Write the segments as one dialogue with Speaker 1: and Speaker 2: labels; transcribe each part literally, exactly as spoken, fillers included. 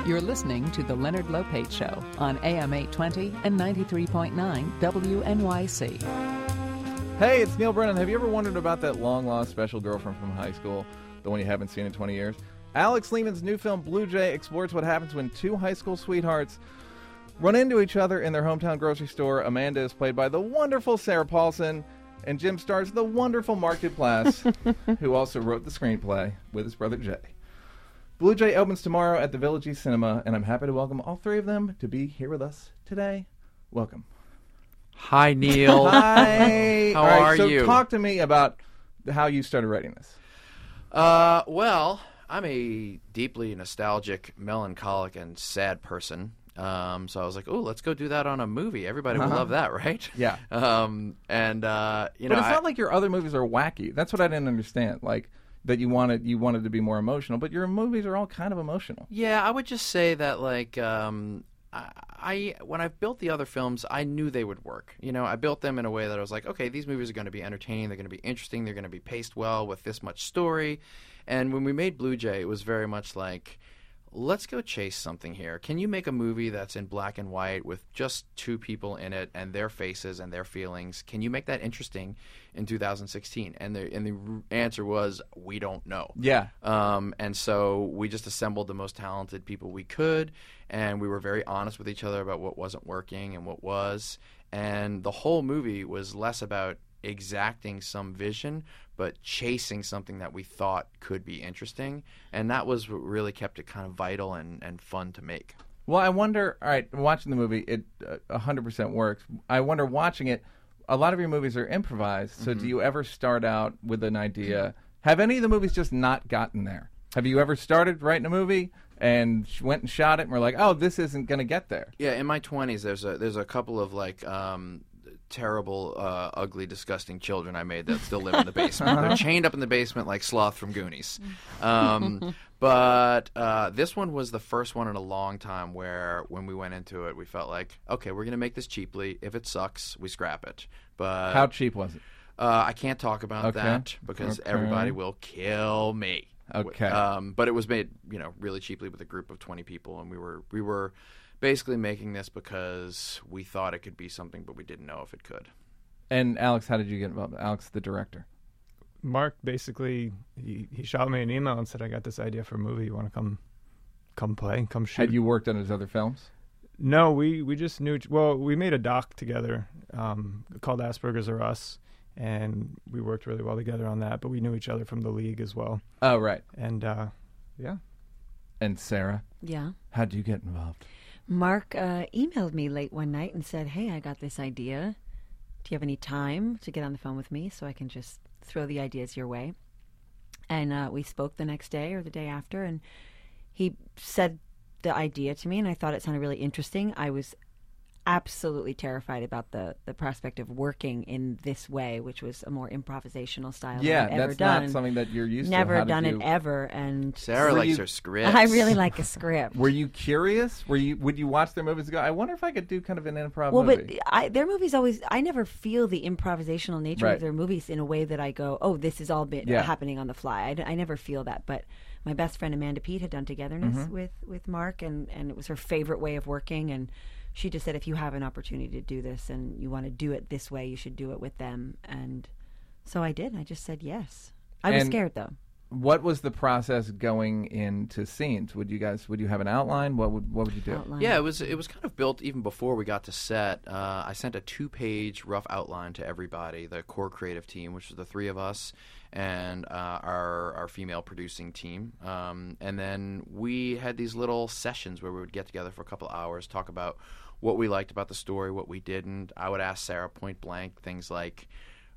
Speaker 1: You're listening to The Leonard Lopate Show on A M eight twenty and ninety-three point nine W N Y C.
Speaker 2: Hey, it's Neil Brennan. Have you ever wondered about that long-lost special girlfriend from high school, the one you haven't seen in twenty years? Alex Lehman's new film, Blue Jay, explores what happens when two high school sweethearts run into each other in their hometown grocery store. Amanda is played by the wonderful Sarah Paulson, and Jim stars the wonderful Mark Duplass, who also wrote the screenplay with his brother Jay. Blue Jay opens tomorrow at the Village East Cinema, and I'm happy to welcome all three of them to be here with us today. Welcome.
Speaker 3: Hi, Neil.
Speaker 2: Hi.
Speaker 3: How
Speaker 2: all right,
Speaker 3: are
Speaker 2: so
Speaker 3: you?
Speaker 2: Talk to me about how you started writing this.
Speaker 3: Uh, well, I'm a deeply nostalgic, melancholic, and sad person. Um, so I was like, oh, let's go do that on a movie. Everybody
Speaker 2: Uh-huh.
Speaker 3: would love that, right?
Speaker 2: Yeah.
Speaker 3: Um, and, uh, you know,
Speaker 2: But it's
Speaker 3: I-
Speaker 2: not like your other movies are wacky. That's what I didn't understand. Like, that you wanted you wanted to be more emotional, but your movies are all kind of emotional.
Speaker 3: Yeah, I would just say that, like, um, I, I when I built the other films, I knew they would work. You know, I built them in a way that I was like, okay, these movies are going to be entertaining, they're going to be interesting, they're going to be paced well with this much story. And when we made Blue Jay, it was very much like, let's go chase something here. Can you make a movie that's in black and white with just two people in it and their faces and their feelings? Can you make that interesting in two thousand sixteen? And the and the answer was, we don't know.
Speaker 2: Yeah.
Speaker 3: Um, and so we just assembled the most talented people we could, and we were very honest with each other about what wasn't working and what was. And the whole movie was less about exacting some vision, but chasing something that we thought could be interesting. And that was what really kept it kind of vital and, and fun to make.
Speaker 2: Well, I wonder, all right, watching the movie, it uh, one hundred percent works. I wonder, watching it, a lot of your movies are improvised, so
Speaker 3: Mm-hmm.
Speaker 2: do you ever start out with an idea? Have any of the movies just not gotten there? Have you ever started writing a movie and sh- went and shot it and were like, oh, this isn't going to get there?
Speaker 3: Yeah, in my twenties, there's a there's a couple of like um, terrible, uh, ugly, disgusting children I made that still live in the basement. They're chained up in the basement like Sloth from Goonies. Um, but uh, this one was the first one in a long time where, when we went into it, we felt like, okay, we're gonna make this cheaply. If it sucks, we scrap it. But
Speaker 2: How cheap was it?
Speaker 3: uh, I can't talk about
Speaker 2: Okay.
Speaker 3: that because
Speaker 2: Okay.
Speaker 3: everybody will kill me.
Speaker 2: Okay.
Speaker 3: Um, but it was made, you know, really cheaply with a group of twenty people, and we were we were basically making this because we thought it could be something, but we didn't know if it could.
Speaker 2: And Alex, how did you get involved? Alex, the director.
Speaker 4: Mark basically he, he shot me an email and said, I got this idea for a movie. You want to come come play, come shoot?
Speaker 2: Had you worked on his other films?
Speaker 4: No, we, we just knew. Well, we made a doc together um, called Asperger's or Us, and we worked really well together on that. But we knew each other from the league as well.
Speaker 2: Oh, right.
Speaker 4: And uh, yeah,
Speaker 2: And Sarah,
Speaker 5: Yeah.
Speaker 2: how'd you get involved?
Speaker 5: Mark uh, emailed me late one night and said, hey, I got this idea. Do you have any time to get on the phone with me so I can just throw the ideas your way? And uh, we spoke the next day or the day after, and he said the idea to me, and I thought it sounded really interesting. I was absolutely terrified about the, the prospect of working in this way, which was a more improvisational style
Speaker 2: Yeah,
Speaker 5: than I've ever
Speaker 2: that's
Speaker 5: done.
Speaker 2: not something that you're used
Speaker 5: Never
Speaker 2: to. How did
Speaker 5: done
Speaker 2: you-
Speaker 5: it ever, and
Speaker 3: Sarah
Speaker 2: Were
Speaker 3: likes
Speaker 2: you-
Speaker 3: her scripts.
Speaker 5: I really like a script.
Speaker 2: Were you curious? Were you? Would you watch their movies and go, I wonder if I could do kind of an improv
Speaker 5: Well,
Speaker 2: movie?
Speaker 5: but I, their movies always, I never feel the improvisational nature
Speaker 2: Right.
Speaker 5: of their movies in a way that I go, oh, this is all been
Speaker 2: Yeah.
Speaker 5: happening on the fly. I, d- I never feel that. But my best friend Amanda Pete had done Togetherness
Speaker 2: Mm-hmm.
Speaker 5: with, with Mark, and, and it was her favorite way of working. And she just said, if you have an opportunity to do this and you want to do it this way, you should do it with them. And so I did. I just said yes. I was
Speaker 2: And-
Speaker 5: scared, though.
Speaker 2: What was the process going into scenes? Would you guys? Would you have an outline? What would What would you do?
Speaker 5: Outline.
Speaker 3: Yeah, it was it was kind of built even before we got to set. Uh, I sent a two-page rough outline to everybody, the core creative team, which was the three of us, and uh, our our female producing team. Um, and then we had these little sessions where we would get together for a couple hours, talk about what we liked about the story, what we didn't. I would ask Sarah point blank things like,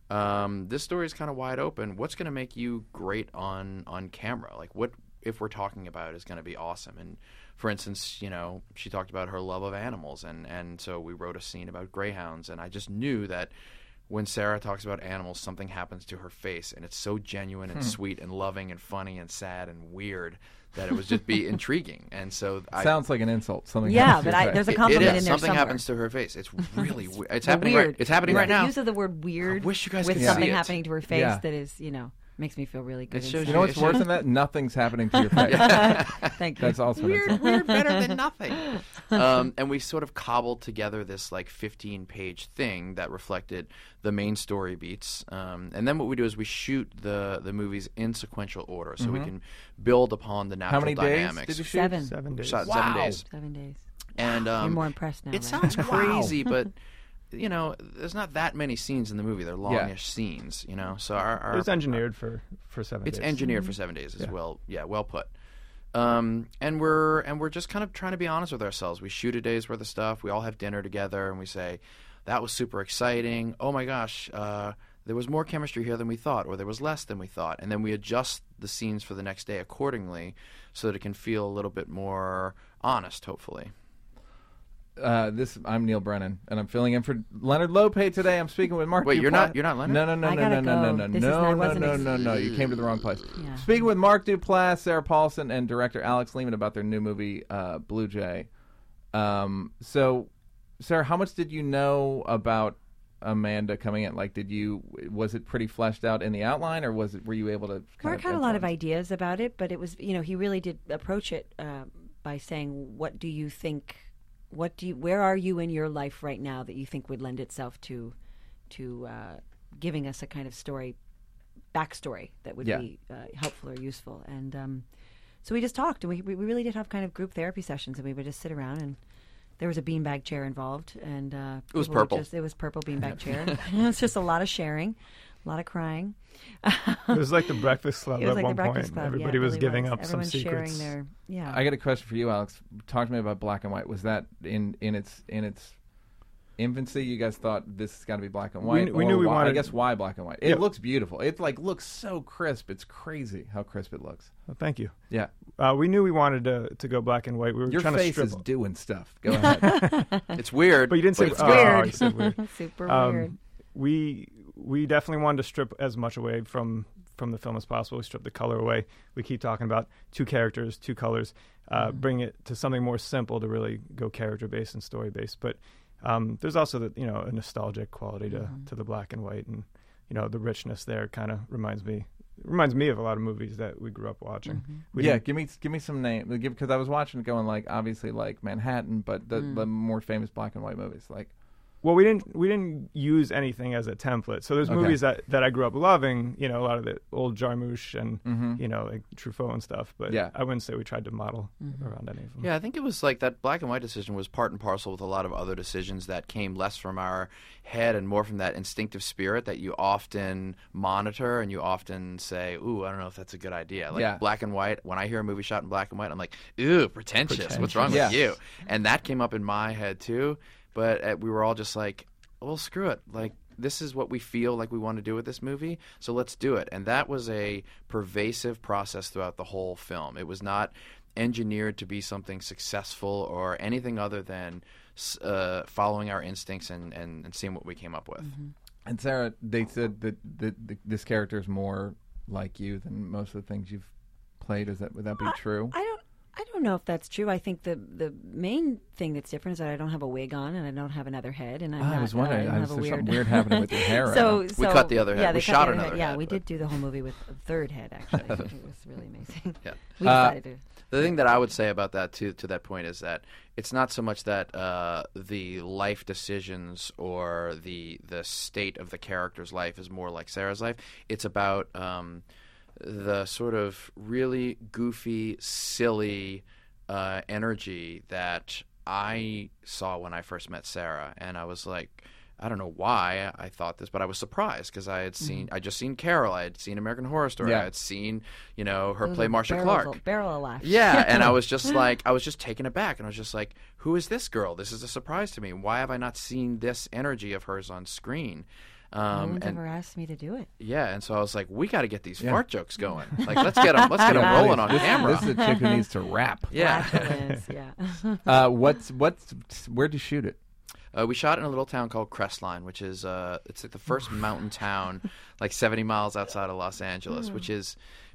Speaker 3: Um, this story is kind of wide open. What's going to make you great on, on camera? Like, what if we're talking about is going to be awesome? And for instance, you know, she talked about her love of animals, and, and so we wrote a scene about greyhounds, and I just knew that when Sarah talks about animals, something happens to her face, and it's so genuine and
Speaker 2: Hmm.
Speaker 3: sweet and loving and funny and sad and weird that it would just be intriguing. And so I,
Speaker 2: Sounds like an insult. Something
Speaker 5: Yeah,
Speaker 2: happens to
Speaker 5: but
Speaker 2: your
Speaker 5: I-
Speaker 2: face.
Speaker 5: there's a
Speaker 3: it-
Speaker 5: compliment
Speaker 3: it is.
Speaker 5: in there
Speaker 3: Something
Speaker 5: somewhere.
Speaker 3: happens to her face. It's really weird. It's
Speaker 5: So
Speaker 3: happening
Speaker 5: weird.
Speaker 3: right. It's happening
Speaker 5: The
Speaker 3: right now.
Speaker 5: use of the word weird
Speaker 3: I wish you guys
Speaker 5: with
Speaker 3: could
Speaker 5: something
Speaker 3: see it.
Speaker 5: happening to her face
Speaker 2: Yeah.
Speaker 5: that is, you know, Makes me feel really good.
Speaker 3: It shows
Speaker 2: You know
Speaker 3: It
Speaker 2: what's
Speaker 3: should-
Speaker 2: worse than that? Nothing's happening to your face.
Speaker 5: Thank you.
Speaker 2: That's also an
Speaker 3: We're,
Speaker 2: insult.
Speaker 3: we're better than nothing. Um, and we sort of cobbled together this like fifteen-page thing that reflected the main story beats. Um, and then what we do is we shoot the the movies in sequential order, so we can build upon the natural
Speaker 2: How many days
Speaker 3: dynamics.
Speaker 2: did you shoot?
Speaker 5: Seven.
Speaker 4: Seven days.
Speaker 3: Shot
Speaker 2: Wow.
Speaker 3: seven days.
Speaker 5: Seven days.
Speaker 3: And um,
Speaker 5: You're more impressed now.
Speaker 3: It
Speaker 5: right?
Speaker 3: sounds crazy, but you know, there's not that many scenes in the movie. They're longish scenes, you know. So our, our
Speaker 4: It was engineered for, for seven
Speaker 3: It's
Speaker 4: days.
Speaker 3: engineered for seven days as
Speaker 4: Yeah.
Speaker 3: well. Yeah, well put. Um, and we're and we're just kind of trying to be honest with ourselves. We shoot a day's worth of stuff. We all have dinner together, and we say, "That was super exciting. Oh my gosh, uh, there was more chemistry here than we thought, or there was less than we thought." And then we adjust the scenes for the next day accordingly, so that it can feel a little bit more honest, hopefully.
Speaker 2: Uh, this I'm Neil Brennan, and I'm filling in for Leonard Lopez today. I'm speaking with Mark.
Speaker 3: Wait, you're
Speaker 2: Duplass.
Speaker 3: not- you're not Leonard?
Speaker 2: No, no, no,
Speaker 5: I
Speaker 2: no,
Speaker 5: gotta
Speaker 2: no, no,
Speaker 5: go.
Speaker 2: no, no,
Speaker 5: This is- I
Speaker 2: no, no,
Speaker 5: wasn't
Speaker 2: no,
Speaker 5: ex-
Speaker 2: no, no. You came to the wrong place.
Speaker 5: Yeah.
Speaker 2: Speaking with Mark Duplass, Sarah Paulson, and director Alex Lehman about their new movie uh, Blue Jay. Um, so, Sarah, how much did you know about Amanda coming in? Like, did you was it pretty fleshed out in the outline, or was it were you able to? Kind
Speaker 5: Mark
Speaker 2: of
Speaker 5: had a lot of
Speaker 2: influence?
Speaker 5: ideas about it, but it was, you know, he really did approach it uh, by saying, "What do you think? What do you? Where are you in your life right now that you think would lend itself to, to uh, giving us a kind of story, backstory that would
Speaker 2: Yeah.
Speaker 5: be uh, helpful or useful?" And um, so we just talked, and we we really did have kind of group therapy sessions, and we would just sit around and. There was a beanbag chair involved, and uh,
Speaker 3: It was
Speaker 5: people would
Speaker 3: purple.
Speaker 5: Just, it was purple beanbag chair. It was just a lot of sharing, a lot of crying.
Speaker 4: It was like the Breakfast Club
Speaker 5: It was
Speaker 4: at
Speaker 5: like
Speaker 4: one
Speaker 5: the Breakfast
Speaker 4: point.
Speaker 5: Club.
Speaker 4: Everybody
Speaker 5: yeah, it
Speaker 4: was
Speaker 5: really
Speaker 4: giving
Speaker 5: was.
Speaker 4: up
Speaker 5: Everyone's
Speaker 4: some secrets.
Speaker 5: sharing their yeah.
Speaker 2: I got a question for you, Alex. Talk to me about Black and White. Was that in in its in its infancy? You guys thought this has got to be black and white.
Speaker 4: kn- we
Speaker 2: or
Speaker 4: knew we
Speaker 2: why, I
Speaker 4: wanted-
Speaker 2: guess why black and white? It
Speaker 4: Yeah.
Speaker 2: looks beautiful. It like looks so crisp. It's crazy how crisp it looks.
Speaker 4: Well, thank you.
Speaker 2: Yeah,
Speaker 4: Uh, we knew we wanted to to go black and white. We were
Speaker 2: your
Speaker 4: trying
Speaker 2: face
Speaker 4: to
Speaker 2: is
Speaker 4: strip.
Speaker 2: doing stuff. Go ahead.
Speaker 3: It's weird,
Speaker 4: But you didn't say
Speaker 3: it's
Speaker 4: oh,
Speaker 5: weird.
Speaker 4: you said weird.
Speaker 5: Super
Speaker 4: Um,
Speaker 5: weird.
Speaker 4: we we definitely wanted to strip as much away from from the film as possible. We stripped the color away. We keep talking about two characters, two colors. Uh,
Speaker 5: Mm-hmm.
Speaker 4: Bring it to something more simple to really go character based and story based. But um, there's also the you know a nostalgic quality to,
Speaker 5: Mm-hmm.
Speaker 4: to the black and white, and you know the richness there kind of reminds me reminds me of a lot of movies that we grew up watching.
Speaker 5: Mm-hmm.
Speaker 4: We
Speaker 2: yeah,
Speaker 4: didn't-
Speaker 2: give me give me some name because I was watching it going like obviously like Manhattan, but the
Speaker 5: Mm.
Speaker 2: the more famous black and white movies like.
Speaker 4: Well, we didn't we didn't use anything as a template. So there's
Speaker 2: Okay.
Speaker 4: movies that, that I grew up loving, you know, a lot of the old Jarmusch and
Speaker 2: Mhm.
Speaker 4: you know like Truffaut and stuff. But
Speaker 2: Yeah.
Speaker 4: I wouldn't say we tried to model
Speaker 5: Mm-hmm.
Speaker 4: around any of them.
Speaker 3: Yeah, I think it was like that black and white decision was part and parcel with a lot of other decisions that came less from our head and more from that instinctive spirit that you often monitor and you often say, ooh, I don't know if that's a good idea. Like
Speaker 2: Yeah.
Speaker 3: black and white, when I hear a movie shot in black and white, I'm like, ooh, pretentious. What's wrong
Speaker 2: Yeah.
Speaker 3: with you? And that came up in my head too. But uh, we were all just like, well, screw it. Like, this is what we feel like we want to do with this movie, so let's do it. And that was a pervasive process throughout the whole film. It was not engineered to be something successful or anything other than uh, following our instincts and, and, and seeing what we came up with.
Speaker 5: Mm-hmm.
Speaker 2: And Sarah, they said that, that, that this character is more like you than most of the things you've played. Is that would that be true?
Speaker 5: I don't. I don't know if that's true. I think the the main thing that's different is that I don't have a wig on and I don't have another head, and I'm
Speaker 2: Oh,
Speaker 5: not,
Speaker 2: I was
Speaker 5: uh,
Speaker 2: wondering,
Speaker 5: I don't
Speaker 2: I
Speaker 5: have
Speaker 2: was-
Speaker 5: a
Speaker 2: there's
Speaker 5: weird.
Speaker 2: something weird happening with your hair right
Speaker 5: so,
Speaker 2: now.
Speaker 3: We
Speaker 5: so-
Speaker 3: cut the other head.
Speaker 5: Yeah,
Speaker 3: We
Speaker 5: they
Speaker 3: shot
Speaker 5: cut the other
Speaker 3: another
Speaker 5: head. Yeah,
Speaker 3: head,
Speaker 5: we
Speaker 3: but-
Speaker 5: did do the whole movie with a third head. Actually, it was really amazing.
Speaker 3: Yeah.
Speaker 5: We
Speaker 2: Uh,
Speaker 5: decided to.
Speaker 3: The thing that I would say about that to to that point is that it's not so much that uh, the life decisions or the the state of the character's life is more like Sarah's life. It's about um, the sort of really goofy, silly uh, energy that I saw when I first met Sarah, and I was like, I don't know why I thought this, but I was surprised because I had seen,
Speaker 5: Mm-hmm.
Speaker 3: I just seen Carol, I had seen American Horror Story,
Speaker 2: Yeah.
Speaker 3: I had seen, you know, her
Speaker 5: It was
Speaker 3: play
Speaker 5: a
Speaker 3: Marcia
Speaker 5: barrel
Speaker 3: Clark.
Speaker 5: Of, a- barrel of laughs.
Speaker 3: Yeah, and I was just like, I was just taken aback, and I was just like, who is this girl? This is a surprise to me. Why have I not seen this energy of hers on screen?
Speaker 5: no
Speaker 3: Um,
Speaker 5: one's
Speaker 3: and
Speaker 5: ever asked me to do it.
Speaker 3: yeah, and so I was like, we got to get these
Speaker 2: Yeah.
Speaker 3: fart jokes going. Like, let's get them, let's get them
Speaker 2: Yeah,
Speaker 3: rolling
Speaker 2: please.
Speaker 3: on
Speaker 2: This-
Speaker 3: camera.
Speaker 2: This is a chick who needs to rap.
Speaker 3: Yeah.
Speaker 5: Flatulence, yeah.
Speaker 2: Uh, what's what's where'd you shoot it?
Speaker 3: Uh, we shot in a little town called Crestline, which is uh, it's like the first mountain town, like seventy miles outside of Los Angeles, which is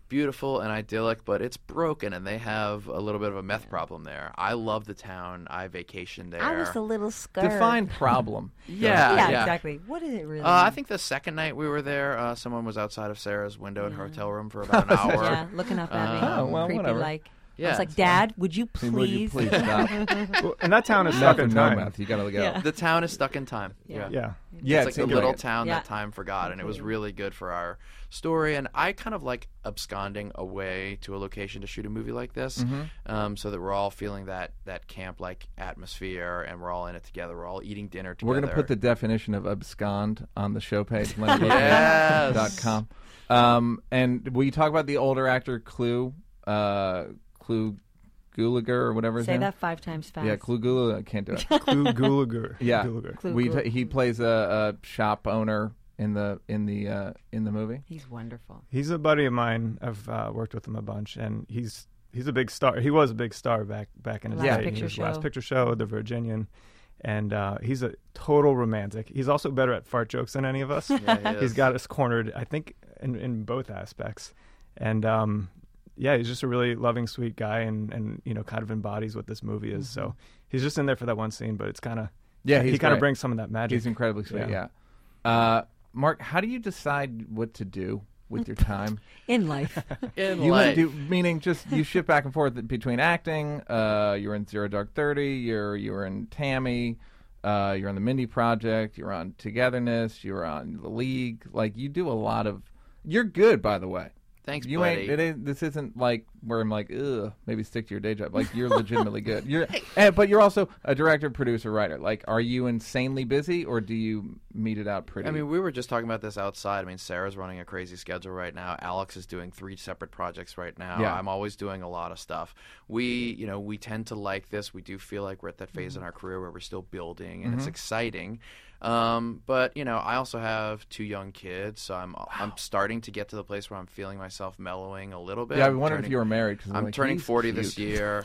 Speaker 3: beautiful and idyllic, but it's broken, and they have a little bit of a meth problem there. I love the town. I vacationed there.
Speaker 5: I was a little scared.
Speaker 2: Define problem.
Speaker 3: Yeah,
Speaker 5: yeah,
Speaker 3: yeah.
Speaker 5: exactly. What is it really?
Speaker 3: Uh, I think the second night we were there, uh, someone was outside of Sarah's window in her hotel room for about an hour.
Speaker 5: yeah, looking up at me.
Speaker 2: Oh, well,
Speaker 5: creepy
Speaker 2: whatever.
Speaker 5: like.
Speaker 3: Yeah,
Speaker 5: I was like,
Speaker 3: it's
Speaker 5: Dad, would you please?
Speaker 2: Would you please stop?
Speaker 4: Well, and that town is stuck
Speaker 2: Nothing,
Speaker 4: in
Speaker 2: no
Speaker 4: time.
Speaker 2: meth. You gotta go.
Speaker 5: Yeah.
Speaker 3: The town is stuck in time.
Speaker 5: Yeah.
Speaker 4: Yeah.
Speaker 2: Yeah,
Speaker 3: It's like
Speaker 2: seemed
Speaker 3: the little
Speaker 2: like it.
Speaker 3: town
Speaker 5: Yeah.
Speaker 3: that time forgot, and it was
Speaker 5: Completely.
Speaker 3: really good for our story. And I kind of like absconding away to a location to shoot a movie like this,
Speaker 2: Mm-hmm.
Speaker 3: um, so that we're all feeling that that camp-like atmosphere, and we're all in it together. We're all eating dinner together.
Speaker 2: We're going to put the definition of abscond on the show page, leonard lopez
Speaker 3: Yes.
Speaker 2: dot com. Um, and will you talk about the older actor, Clue, uh, Clue Gulager or whatever his
Speaker 5: Say
Speaker 2: name?
Speaker 5: that five times fast.
Speaker 2: Yeah, Clue Gulager. I can't do it.
Speaker 4: Gul- Gulager.
Speaker 2: Yeah.
Speaker 4: Gulager.
Speaker 5: Clue
Speaker 2: we
Speaker 5: Gul-
Speaker 2: t- he plays a, a shop owner in the in the uh, in the movie.
Speaker 5: He's wonderful.
Speaker 4: He's a buddy of mine. I've uh, worked with him a bunch, and he's he's a big star. He was a big star back back in his
Speaker 5: Last
Speaker 4: day.
Speaker 5: Picture
Speaker 4: He was
Speaker 5: Show.
Speaker 4: Last Picture Show, The Virginian, and uh, he's a total romantic. He's also better at fart jokes than any of us.
Speaker 3: Yeah, he
Speaker 4: He's
Speaker 3: is.
Speaker 4: got us cornered, I think, in in both aspects, and um, yeah, he's just a really loving, sweet guy, and and you know, kind of embodies what this movie is. So he's just in there for that one scene, but it's kind of
Speaker 2: Yeah, he's
Speaker 4: he kind
Speaker 2: great.
Speaker 4: of brings some of that magic.
Speaker 2: He's incredibly sweet. Yeah.
Speaker 4: Yeah.
Speaker 2: Uh, Mark, how do you decide what to do with your time?
Speaker 5: In life.
Speaker 3: in
Speaker 2: You
Speaker 3: life.
Speaker 2: do, meaning just you shift back and forth between acting. Uh, you're in Zero Dark Thirty. You're you're in Tammy. Uh, you're on the Mindy Project. You're on Togetherness. You're on the League. Like you do a lot of. You're good, by the way.
Speaker 3: Thanks,
Speaker 2: You
Speaker 3: buddy.
Speaker 2: ain't. It ain't. This isn't like where I'm like, ugh. Maybe stick to your day job. Like you're legitimately good. You're, and, but you're also a director, producer, writer. Like, are you insanely busy, or do you meet it out pretty?
Speaker 3: I mean, we were just talking about this outside. I mean, Sarah's running a crazy schedule right now. Alex is doing three separate projects right now.
Speaker 2: Yeah.
Speaker 3: I'm always doing a lot of stuff. We, you know, we tend to like this. We do feel like we're at that phase in our career where we're still building, and it's exciting. Um, but you know, I also have two young kids, so I'm I'm starting to get to the place where I'm feeling myself mellowing a little bit.
Speaker 2: yeah, I
Speaker 3: I'm
Speaker 2: wondered if
Speaker 3: turning-
Speaker 2: you were married. Cause
Speaker 3: I'm
Speaker 2: like,
Speaker 3: turning
Speaker 2: he's
Speaker 3: forty
Speaker 2: cute.
Speaker 3: this year.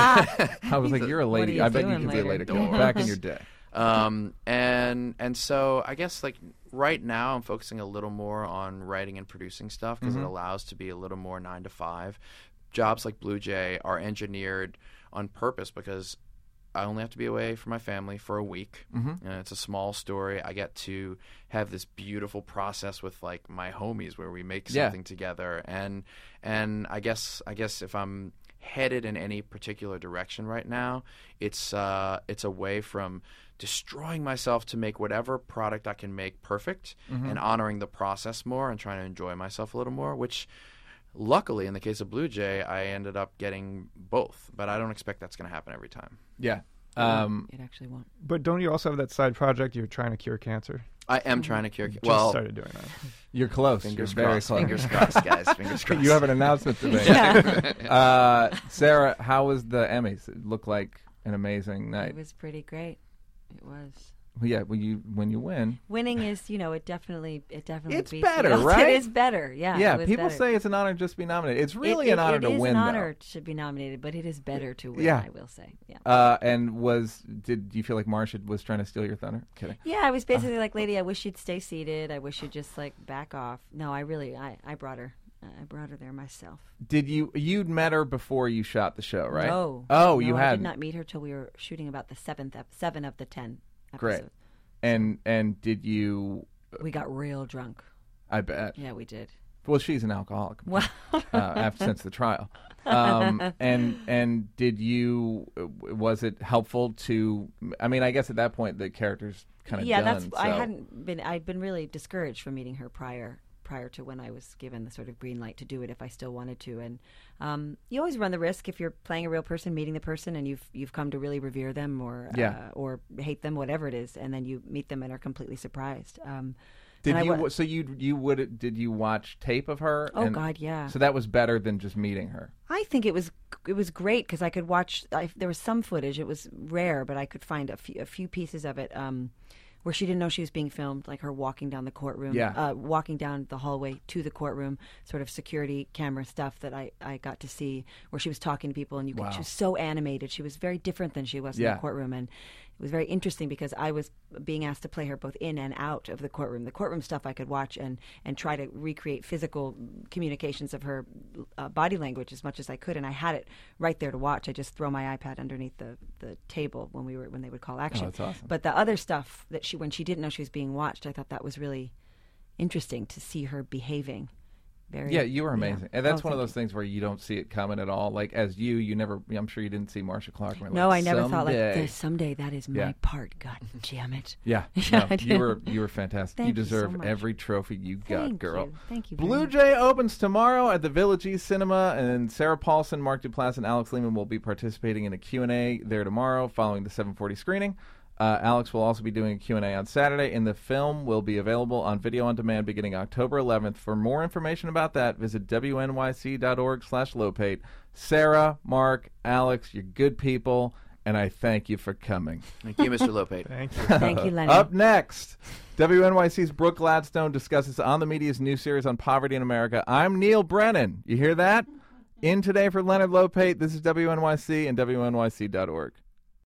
Speaker 2: I was like, you're a
Speaker 5: What
Speaker 2: lady.
Speaker 5: are you
Speaker 2: I bet you
Speaker 5: doing
Speaker 2: could be a
Speaker 5: later?
Speaker 2: lady. Back in your day.
Speaker 3: Um, and and so I guess like right now I'm focusing a little more on writing and producing stuff because
Speaker 2: Mm-hmm.
Speaker 3: it allows to be a little more nine to five. Jobs like Blue Jay are engineered on purpose because I only have to be away from my family for a week.
Speaker 2: Mm-hmm.
Speaker 3: And it's a small story. I get to have this beautiful process with like my homies where we make
Speaker 2: Yeah.
Speaker 3: something together. And and I guess I guess if I'm headed in any particular direction right now, it's uh, it's away from destroying myself to make whatever product I can make perfect
Speaker 2: Mm-hmm.
Speaker 3: and honoring the process more and trying to enjoy myself a little more, which luckily in the case of Blue Jay, I ended up getting both, but I don't expect that's going to happen every time.
Speaker 2: Yeah. Um,
Speaker 5: It actually won't.
Speaker 4: But don't you also have that side project? You're trying to cure cancer.
Speaker 3: I am trying to cure.
Speaker 4: Just
Speaker 3: Well,
Speaker 4: started doing that.
Speaker 2: you're close.
Speaker 3: fingers
Speaker 2: you're very
Speaker 3: crossed.
Speaker 2: close.
Speaker 3: Fingers crossed, guys. Fingers crossed.
Speaker 2: You have an announcement to make. uh, Sarah, how was the Emmys? It looked like an amazing night.
Speaker 5: It was pretty great. It was.
Speaker 2: Well, yeah, when you when you win.
Speaker 5: Winning is, you know, it definitely, it definitely.
Speaker 2: It's
Speaker 5: beats
Speaker 2: better,
Speaker 5: the odds.
Speaker 2: right?
Speaker 5: It is better. Yeah.
Speaker 2: Yeah,
Speaker 5: it was
Speaker 2: people
Speaker 5: better.
Speaker 2: say it's an honor just to be nominated. It's really
Speaker 5: It-
Speaker 2: an
Speaker 5: it-
Speaker 2: honor
Speaker 5: it
Speaker 2: to
Speaker 5: is
Speaker 2: win,
Speaker 5: an
Speaker 2: though.
Speaker 5: honor to be nominated, but it is better to win.
Speaker 2: Yeah.
Speaker 5: I will say. Yeah.
Speaker 2: Uh, and was did you feel like Marsha was trying to steal your thunder? Kidding.
Speaker 5: Yeah, I was basically like, lady, I wish you'd stay seated. I wish you'd just like back off. No, I really, I, I brought her. I brought her there myself.
Speaker 2: Did you you'd met her before you shot the show, right?
Speaker 5: No.
Speaker 2: Oh,
Speaker 5: No,
Speaker 2: you
Speaker 5: I
Speaker 2: had.
Speaker 5: did not meet her till we were shooting about the seventh, ep- seven of the ten.
Speaker 2: Great.
Speaker 5: Episodes.
Speaker 2: And and did you?
Speaker 5: We got real drunk.
Speaker 2: I bet.
Speaker 5: Yeah, we did.
Speaker 2: Well, she's an alcoholic.
Speaker 5: Well,
Speaker 2: uh, after since the trial. Um, and and did you? Was it helpful to? I mean, I guess at that point the character's kind of
Speaker 5: yeah,
Speaker 2: done.
Speaker 5: that's. I
Speaker 2: so-
Speaker 5: hadn't been. I'd been really discouraged from meeting her prior. Prior to when I was given the sort of green light to do it, if I still wanted to, and um, you always run the risk if you're playing a real person, meeting the person, and you've you've come to really revere them or
Speaker 2: Yeah.
Speaker 5: uh, or hate them, whatever it is, and then you meet them and are completely surprised. Um,
Speaker 2: Did
Speaker 5: and I
Speaker 2: you?
Speaker 5: wa-
Speaker 2: so you you would? Did you watch tape of her?
Speaker 5: Oh
Speaker 2: And-
Speaker 5: God, yeah.
Speaker 2: So that was better than just meeting her.
Speaker 5: I think it was it was great because I could watch. I, there was some footage. It was rare, but I could find a few a few pieces of it um, where she didn't know she was being filmed, like her walking down the courtroom,
Speaker 2: Yeah.
Speaker 5: uh, walking down the hallway to the courtroom, sort of security camera stuff that I, I got to see, where she was talking to people, and you could,
Speaker 2: Wow.
Speaker 5: she was so animated. She was very different than she was in
Speaker 2: Yeah.
Speaker 5: the courtroom, and it was very interesting because I was being asked to play her both in and out of the courtroom. The courtroom stuff I could watch and, and try to recreate physical communications of her uh, body language as much as I could, and I had it right there to watch. I just throw my iPad underneath the, the table when we were when they would call action.
Speaker 2: Oh, that's awesome.
Speaker 5: But the other stuff that she when she didn't know she was being watched, I thought that was really interesting to see her behaving. Very,
Speaker 2: yeah, you were amazing,
Speaker 5: yeah.
Speaker 2: and that's
Speaker 5: Oh,
Speaker 2: one of
Speaker 5: thank
Speaker 2: those
Speaker 5: you.
Speaker 2: things where you don't see it coming at all. Like as you, you never. I'm sure you didn't see Marcia Clark. And
Speaker 5: No,
Speaker 2: like,
Speaker 5: I never thought like
Speaker 2: "Someday."
Speaker 5: "There's someday that is my
Speaker 2: Yeah.
Speaker 5: part. God damn it.
Speaker 2: Yeah,
Speaker 5: Yeah,
Speaker 2: no,
Speaker 5: I
Speaker 2: you
Speaker 5: did.
Speaker 2: were you were fantastic.
Speaker 5: Thank
Speaker 2: you
Speaker 5: you so
Speaker 2: deserve
Speaker 5: much.
Speaker 2: every trophy you got,
Speaker 5: Thank
Speaker 2: girl.
Speaker 5: you. Thank you very
Speaker 2: Blue
Speaker 5: much.
Speaker 2: Jay opens tomorrow at the Village East Cinema, and Sarah Paulson, Mark Duplass, and Alex Lehman will be participating in a Q and A there tomorrow following the seven forty screening. Uh, Alex will also be doing a Q and A on Saturday, and the film will be available on video on demand beginning October eleventh. For more information about that, visit W N Y C dot org slash Lopate. Sarah, Mark, Alex, you're good people, and I thank you for coming.
Speaker 3: Thank you, Mister Lopate.
Speaker 4: Thank you.
Speaker 5: Thank you, Lenny.
Speaker 2: Up next, W N Y C's Brooke Gladstone discusses On the Media's new series on poverty in America. I'm Neil Brennan. You hear that? In today for Leonard Lopate, this is W N Y C and W N Y C dot org.